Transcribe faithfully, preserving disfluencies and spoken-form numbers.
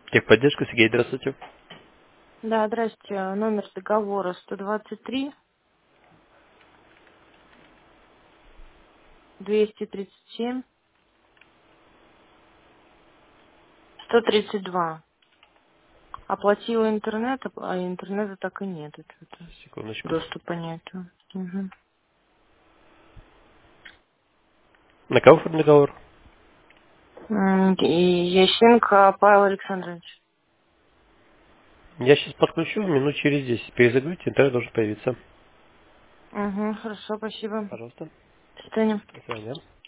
Техподдержка, Сергей, здравствуйте. Да, здрасте. Номер договора сто двадцать три двести тридцать семь сто тридцать два. Оплатила интернет, а интернета так и нет. Это Секундочку. доступа нету. Мгм. На кого оформлен договор? М, И Ященко Павел Александрович. Я сейчас подключу, минут через десять. Перезагрузите, интернет должен появиться. Угу, хорошо, спасибо. Пожалуйста. До свидания. До свидания.